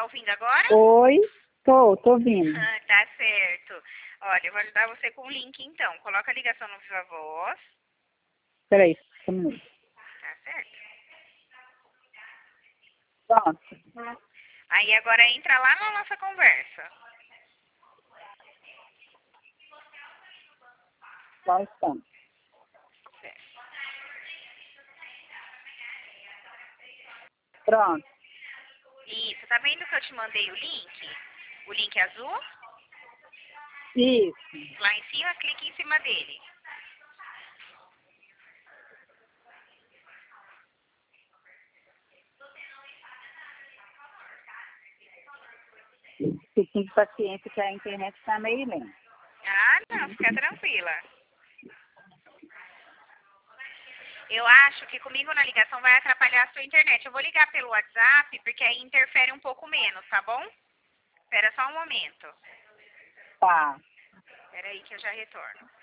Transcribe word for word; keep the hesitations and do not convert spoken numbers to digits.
Tá ouvindo agora? Oi, tô, tô ouvindo. Tá certo. Olha, eu vou ajudar você com o link então. Coloca a ligação no Viva Voz. Peraí, só um minuto. Tá certo. Pronto. Aí agora entra lá na nossa conversa. Lá estamos. Certo. Pronto. Isso, tá vendo que eu te mandei o link? O link azul? Isso. Lá em cima, clique em cima dele. Fiquem de paciência que a internet está meio lenta. Ah, não, fica tranquila. Eu acho que comigo na ligação vai atrapalhar a sua internet. Eu vou ligar pelo WhatsApp, porque aí interfere um pouco menos, tá bom? Espera só um momento. Tá. Espera aí que eu já retorno.